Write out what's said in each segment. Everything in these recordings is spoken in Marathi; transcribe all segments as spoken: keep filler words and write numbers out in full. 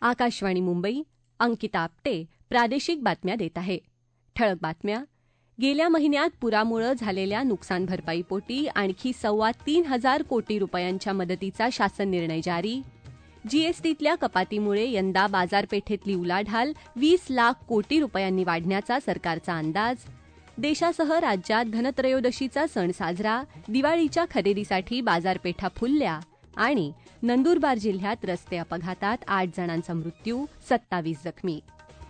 आकाशवाणी मुंबई, अंकिता आपटे प्रादेशिक बातम्या देत आहे. ठळक बातम्या. गेल्या महिन्यात पुरामुळे झालेल्या नुकसान भरपाईपोटी आणखी सव्वा तीन हजार कोटी रुपयांच्या मदतीचा शासन निर्णय जारी. जीएसटीतल्या कपातीमुळे यंदा बाजारपेठेतली उलाढाल वीस लाख कोटी रुपयांनी वाढण्याचा सरकारचा अंदाज. देशासह राज्यात धनत्रयोदशीचा सण साजरा. दिवाळीच्या खरेदीसाठी बाजारपेठा फुलल्या. आणि नंदुरबार जिल्ह्यात रस्ते अपघातात आठ जणांचा मृत्यू, सत्तावीस जखमी.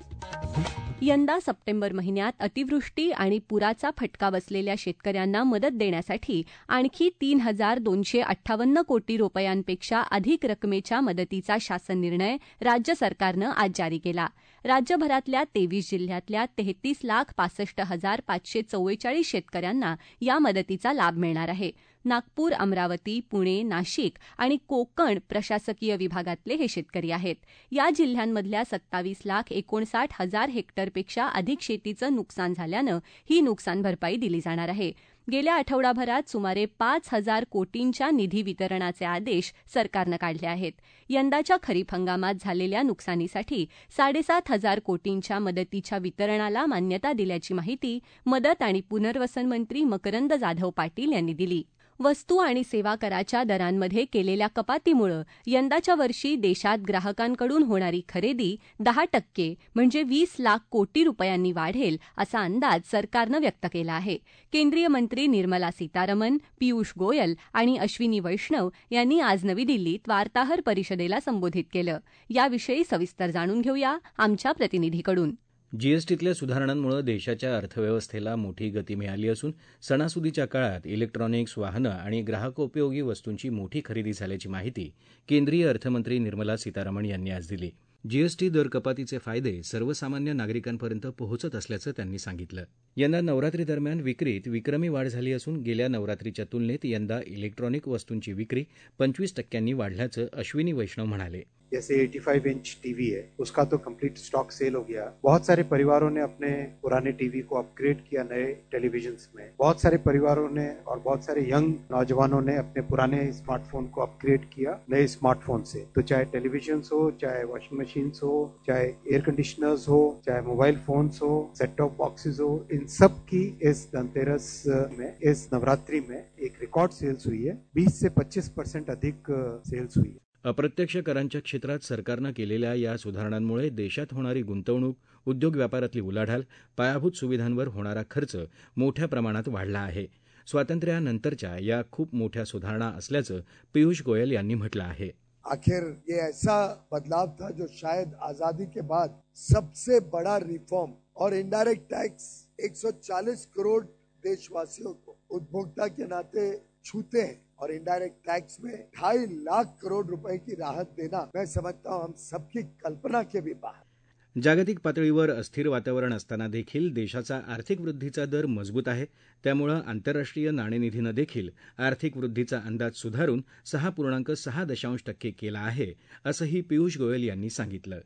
यंदा सप्टेंबर महिन्यात अतिवृष्टी आणि पुराचा फटका बसलेल्या शेतकऱ्यांना मदत देण्यासाठी आणखी तीन हजार दोनशे अठ्ठावन्न कोटी रुपयांपेक्षा अधिक रकमेच्या मदतीचा शासन निर्णय राज्य सरकारनं आज जारी केला. राज्यभरातल्या तेवीस जिल्ह्यातल्या तेहतीस लाख पासष्ट हजार पाचशे चव्वेचाळीस शेतकऱ्यांना या मदतीचा लाभ मिळणार आहे. नागपूर, अमरावती, पुणे, नाशिक आणि कोकण प्रशासकीय विभागातले हे शेतकरी आहेत. या जिल्ह्यांमधल्या सत्तावीस लाख एकोणसाठ हजार हेक्टरपेक्षा अधिक शेतीचं नुकसान झाल्यानं ही नुकसान भरपाई दिली जाणार आहे. गेल्या आठवडाभरात सुमारे पाच हजार कोटींच्या निधी वितरणाचे आदेश सरकारनं काढले आहेत. यंदाच्या खरीप हंगामात झालेल्या नुकसानीसाठी साडेसात हजार कोटींच्या मदतीच्या वितरणाला मान्यता दिल्याची माहिती मदत आणि पुनर्वसन मंत्री मकरंद जाधव पाटील यांनी दिली. वस्तू आणि सेवा कराच्या दरांमध्ये केलेल्या कपातीमुळे यंदाच्या वर्षी देशात ग्राहकांकडून होणारी खरेदी दहा टक्के म्हणजे वीस लाख कोटी रुपयांनी वाढेल असा अंदाज सरकारनं व्यक्त केला आहे. केंद्रीय मंत्री निर्मला सीतारमण, पियुष गोयल आणि अश्विनी वैष्णव यांनी आज नवी दिल्लीत वार्ताहर परिषदेला संबोधित केलं. याविषयी सविस्तर जाणून घेऊया आमच्या प्रतिनिधीकडून. जीएसटीतल्या सुधारणांमुळे देशाच्या अर्थव्यवस्थेला मोठी गती मिळाली असून सणासुदीच्या काळात इलेक्ट्रॉनिक्स, वाहनं आणि ग्राहकोपयोगी वस्तूंची मोठी खरेदी झाल्याची माहिती केंद्रीय अर्थमंत्री निर्मला सीतारामन यांनी आज दिली. जीएसटी दर कपातीचे फायदे सर्वसामान्य नागरिकांपर्यंत पोहोचत असल्याचं त्यांनी सांगितलं. यंदा नवरात्री दरम्यान विक्रीत विक्रमी वाढ झाली असून गेल्या नवरात्रीच्या तुलनेत यंदा इलेक्ट्रॉनिक वस्तूंची विक्री पंचवीस टक्क्यांनी वाढल्याचं अश्विनी वैष्णव म्हणाले. जैसे पचासी इंच टीवी है, उसका तो कंप्लीट स्टॉक सेल हो गया. बहुत सारे परिवारों ने अपने पुराने टीवी को अपग्रेड किया नए टेलीविजन्स में. बहुत सारे परिवारों ने और बहुत सारे यंग नौजवानों ने अपने पुराने स्मार्टफोन को अपग्रेड किया नए स्मार्टफोन से. तो चाहे टेलीविजन्स हो, चाहे वॉशिंग मशीन्स हो, चाहे एयर कंडीशनर्स हो, चाहे मोबाइल फोन्स हो, सेट टॉप बॉक्सेस हो, इन सब की इस धनतेरस में, इस नवरात्रि में एक रिकॉर्ड सेल्स हुई है. बीस से पच्चीस परसेंट अधिक सेल्स हुई है. अप्रत्यक्ष करांच्या क्षेत्रात सरकारनं केलेल्या या सुधारणांमुळे देशात होणारी गुंतवणूक, उद्योग व्यापारातली उलाढाल, पायाभूत सुविधांवर होणारा खर्च मोठ्या प्रमाणात वाढला आहे. स्वातंत्र्यानंतरच्या या खूप मोठ्या सुधारणा असल्याचं पियुष गोयल यांनी म्हटलं आहे. आखिर ये ऐसा बदलाव था जो शायद आजादी के बाद सबसे बड़ा रिफॉर्म और इनडायरेक्ट टैक्स एक सौ चालीस करोड़ देशवासियों को उपभोक्ता के नाते छूते हैं और इनडायरेक्ट टैक्स में ढाई लाख करोड़ रुपए की राहत देना मैं समझता हूं हम सबकी कल्पना के भी बाहर. जागतिक पातळीवर अस्थिर वातावरण असताना देखील देशाचा आर्थिक वृद्धीचा दर मजबूत आहे. त्यामुळे आंतरराष्ट्रीय नाणेनिधीनं देखील आर्थिक वृद्धीचा अंदाज सुधारून सहा पूर्णांक सहा दशांश टक्के केला आहे, असंही पियुष गोयल यांनी सांगितलं.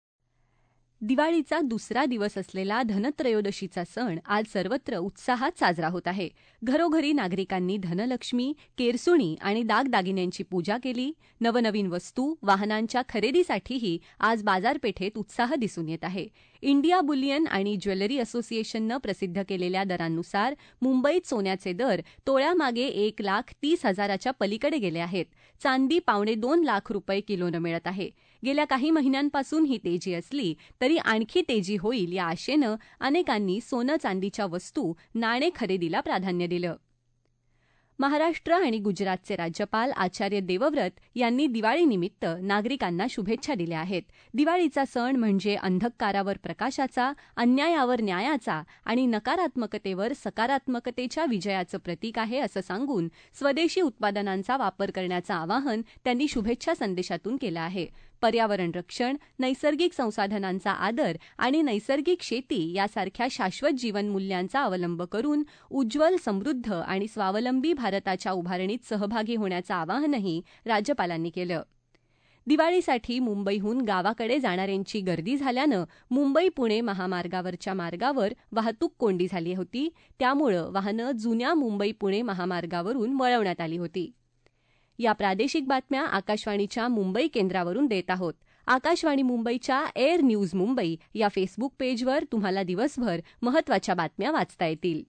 दिवाळीचा दुसरा दिवस असलेला धनत्रयोदशीचा सण आज सर्वत्र उत्साहात साजरा होत आहे. घरोघरी नागरिकांनी धनलक्ष्मी, केरसुणी आणि दागदागिन्यांची पूजा केली. नवनवीन वस्तू, वाहनांच्या खरेदीसाठीही आज बाजारपेठेत उत्साह दिसून येत आहे. इंडिया बुलियन आणि ज्वेलरी असोसिएशननं प्रसिद्ध केलेल्या दरांनुसार मुंबईत सोन्याचे दर तोळ्यामागे एक लाख तीस हजाराच्या पलीकडे गेले आहेत. चांदी पावणे दोन लाख रुपये किलोनं मिळत आहे. गेल्या काही महिन्यांपासून ही तेजी असली तरी आणखी तेजी होईल या आशेनं अनेकांनी सोनं चांदीच्या वस्तू, नाणे खरेदीला प्राधान्य दिलं. महाराष्ट्र आणि गुजरातचे राज्यपाल आचार्य देवव्रत यांनी दिवाळीनिमित्त नागरिकांना शुभेच्छा दिल्या आहेत. दिवाळीचा सण म्हणजे अंधकारावर प्रकाशाचा, अन्यायावर न्यायाचा आणि नकारात्मकतेवर सकारात्मकतेच्या विजयाचं प्रतीक आहे असं सांगून स्वदेशी उत्पादनांचा वापर करण्याचं आवाहन त्यांनी शुभेच्छा संदेशातून केलं आहे. पर्यावरण रक्षण, नैसर्गिक संसाधनांचा आदर आणि नैसर्गिक शेती यासारख्या शाश्वत जीवनमूल्यांचा अवलंब करून उज्ज्वल, समृद्ध आणि स्वावलंबी भारताच्या उभारणीत सहभागी होण्याचं आवाहनही राज्यपालांनी केलं. दिवाळीसाठी मुंबईहून गावाकडे जाणाऱ्यांची गर्दी झाल्यानं मुंबई पुणे महामार्गावरच्या मार्गावर वाहतूक कोंडी झाली होती. त्यामुळं वाहनं जुन्या मुंबई पुणे महामार्गावरून वळवण्यात आली होती. या प्रादेशिक बातम्या आकाशवाणीच्या मुंबई केंद्रावरून देत आहोत. आकाशवाणी मुंबईच्या एअर न्यूज मुंबई या फेसबुक पेजवर तुम्हाला दिवसभर महत्त्वाच्या बातम्या वाचता येतील.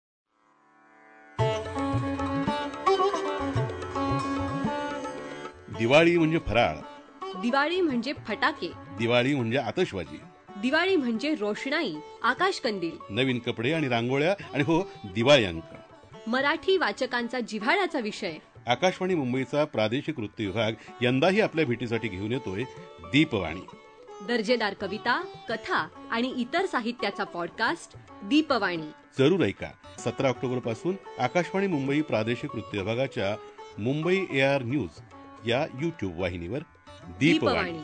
दिवाळी म्हणजे फराळ, दिवाळी म्हणजे फटाके, दिवाळी म्हणजे आतषबाजी, दिवाळी म्हणजे रोषणाई, आकाशकंदील, नवीन कपडे आणि रांगोळ्या आणि हो दिवाळी अंक. मराठी वाचकांचा जिव्हाळ्याचा विषय. आकाशवाणी मुंबईचा प्रादेशिक वृत्त विभाग यंदाही आपल्या भेटीसाठी घेऊन येतोय दीपवाणी. दर्जेदार कविता, कथा आणि इतर साहित्याचा पॉडकास्ट दीपवाणी जरूर ऐका. सतरा ऑक्टोबर पासून आकाशवाणी मुंबई प्रादेशिक वृत्त विभागाच्या मुंबई एआर न्यूज या युट्यूब वाहिनीवर दीपवाणी.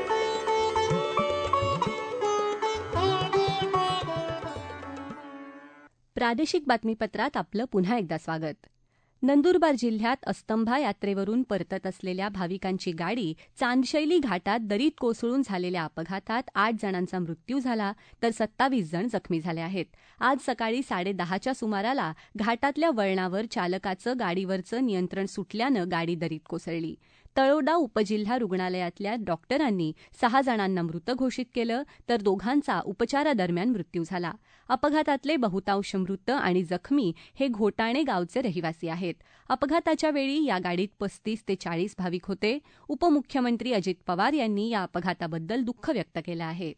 प्रादेशिक बातमीपत्रात आपलं पुन्हा एकदा स्वागत. नंदुरबार जिल्ह्यात अस्तंभा यात्रेवरून परतत असलेल्या भाविकांची गाडी चांदशैली घाटात दरीत कोसळून झालेल्या अपघातात आठ जणांचा मृत्यू झाला तर सत्तावीस जण जखमी झाले आहेत. आज सकाळी साडेदहाच्या सुमाराला घाटातल्या वळणावर चालकाचं गाडीवरचं नियंत्रण सुटल्यानं गाडी दरीत कोसळली. तळोडा उपजिल्हा रुग्णालयातल्या डॉक्टरांनी सहा जणांना मृत घोषित केलं तर दोघांचा उपचारादरम्यान मृत्यू झाला. अपघातातले बहुतांश मृत आणि जखमी हे घोटाणे गावचे रहिवासी आहेत. अपघाताच्या वेळी या गाडीत पस्तीस ते चाळीस भाविक होते. उपमुख्यमंत्री अजित पवार यांनी या अपघाताबद्दल दुःख व्यक्त केलं आहे.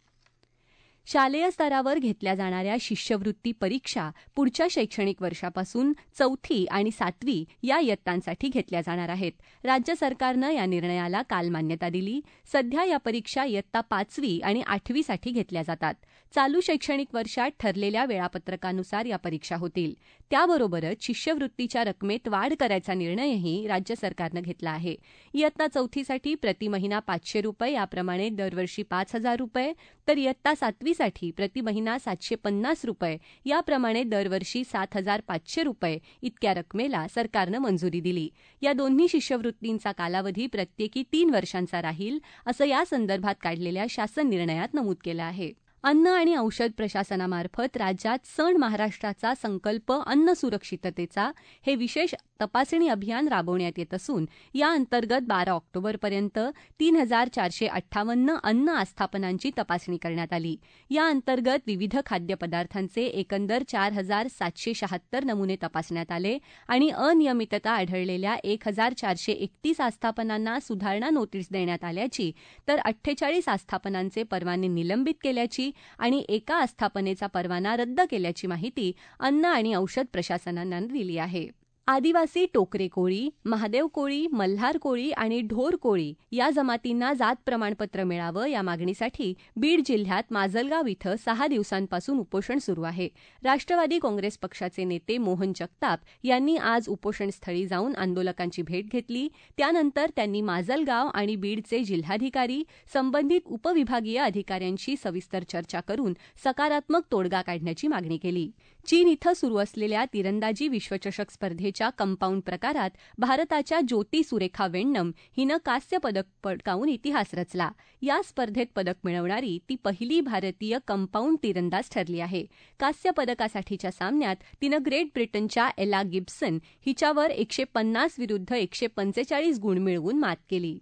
शालेय स्तरावर घेतल्या जाणाऱ्या शिष्यवृत्ती परीक्षा पुढच्या शैक्षणिक वर्षापासून चौथी आणि सातवी या इयत्तांसाठी घेतल्या जाणार आहेत. राज्य सरकारनं या निर्णयाला काल मान्यता दिली. सध्या या परीक्षा इयत्ता पाचवी आणि आठवीसाठी घेतल्या जातात. चालू शैक्षणिक वर्षात ठरलेल्या वेळापत्रकानुसार या परीक्षा होतील. त्याबरोबरच शिष्यवृत्तीच्या रकमेत वाढ करायचा निर्णयही राज्य सरकारनं घेतला आहे. इयत्ता चौथीसाठी प्रति महिना पाचशे रुपये याप्रमाणे दरवर्षी पाच हजार रुपये तर इयत्ता सातवीसाठी प्रति महिना सातशे पन्नास रुपये याप्रमाणे दरवर्षी सात हजार पाचशे रुपये इतक्या रकमेला सरकारनं मंजुरी दिली. या दोन्ही शिष्यवृत्तींचा कालावधी प्रत्येकी तीन वर्षांचा राहील असं या संदर्भात काढलेल्या शासन निर्णयात नमूद केलं आहे. अन्न आणि औषध प्रशासनामार्फत राज्यात सण महाराष्ट्राचा संकल्प अन्न सुरक्षिततेचा हे विशेष तपासणी अभियान राबवण्यात येत असून या अंतर्गत बारा ऑक्टोबरपर्यंत तीन हजार चारशे अठ्ठावन्न अन्न आस्थापनांची तपासणी करण्यात आली. या अंतर्गत विविध खाद्यपदार्थांचे एकंदर चार हजार सातशे शहात्तर नमुने तपासण्यात आले आणि अनियमितता आढळलेल्या एक हजार चारशे एकतीस आस्थापनांना सुधारणा नोटीस देण्यात आल्याची तर अठ्ठेचाळीस आस्थापनांचे परवाने निलंबित केल्याची आणि एका आस्थापनेचा परवाना रद्द केल्याची माहिती अन्न आणि औषध प्रशासनानं दिली आहे. आदिवासी टोकरे कोळी, महादेव कोळी, मल्हार कोळी आणि ढोर कोळी या जमातींना जात प्रमाणपत्र मिळावं या मागणीसाठी बीड जिल्ह्यात माजलगाव इथं सहा दिवसांपासून उपोषण सुरू आहे. राष्ट्रवादी काँग्रेस पक्षाचे नेते मोहन जगताप यांनी आज उपोषणस्थळी जाऊन आंदोलकांची भेट घेतली. त्यानंतर त्यांनी माजलगाव आणि बीडचे जिल्हाधिकारी, संबंधित उपविभागीय अधिकाऱ्यांशी सविस्तर चर्चा करून सकारात्मक तोडगा काढण्याची मागणी केली. चीन इथं सुरू असलेल्या तिरंदाजी विश्वचषक स्पर्धेच्या कंपाऊंड प्रकारात भारताच्या ज्योती सुरेखा वेण्णम हिनं कांस्य पदक पटकावून इतिहास रचला. या स्पर्धेत पदक मिळवणारी ती पहिली भारतीय कंपाऊंड तिरंदाज ठरली आहे. कांस्य पदकासाठीच्या सामन्यात तिनं ग्रेट ब्रिटनच्या एला गिब्सन हिच्यावर एकशे पन्नास विरुद्ध एकशे पंचेचाळीस गुण मिळवून मात केली.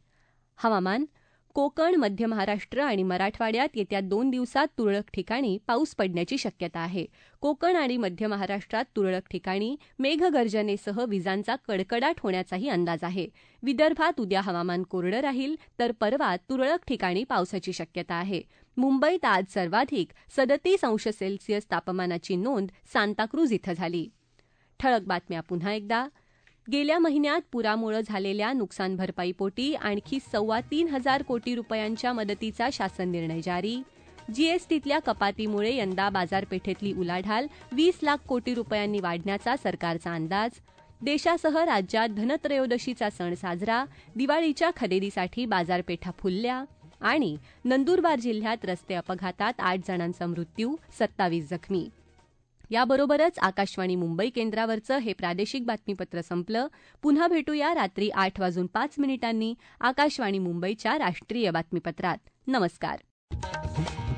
हवामान. कोकण, मध्य महाराष्ट्र आणि मराठवाड्यात येत्या दोन दिवसात तुरळक ठिकाणी पाऊस पडण्याची शक्यता आहे. कोकण आणि मध्य महाराष्ट्रात तुरळक ठिकाणी मेघगर्जनेसह विजांचा कडकडाट होण्याचाही अंदाज आहे. विदर्भात उद्या हवामान कोरडं राहील तर परवा तुरळक ठिकाणी पावसाची शक्यता आहे. मुंबईत आज सर्वाधिक सदतीस अंश सेल्सिअस तापमानाची नोंद सांताक्रूज इथं झाली. ठळक बातम्या पुन्हा एकदा. गेल्या महिन्यात पुरामुळे झालेल्या नुकसान भरपाईपोटी आणखी सव्वा तीन हजार कोटी रुपयांच्या मदतीचा शासन निर्णय जारी. जीएसटीतल्या कपातीमुळे यंदा बाजारपेठेतली उलाढाल वीस लाख कोटी रुपयांनी वाढण्याचा सरकारचा अंदाज. देशासह राज्यात धनत्रयोदशीचा सण साजरा. दिवाळीच्या खरेदीसाठी बाजारपेठा फुलल्या. आणि नंदुरबार जिल्ह्यात रस्ते अपघातात आठ जणांचा मृत्यू, सत्तावीस जखमी. याबरोबरच आकाशवाणी मुंबई केंद्रावरचं हे प्रादेशिक बातमीपत्र संपलं. पुन्हा भेटूया रात्री आठ वाजून पाच मिनिटांनी आकाशवाणी मुंबईच्या राष्ट्रीय बातमीपत्रात. नमस्कार.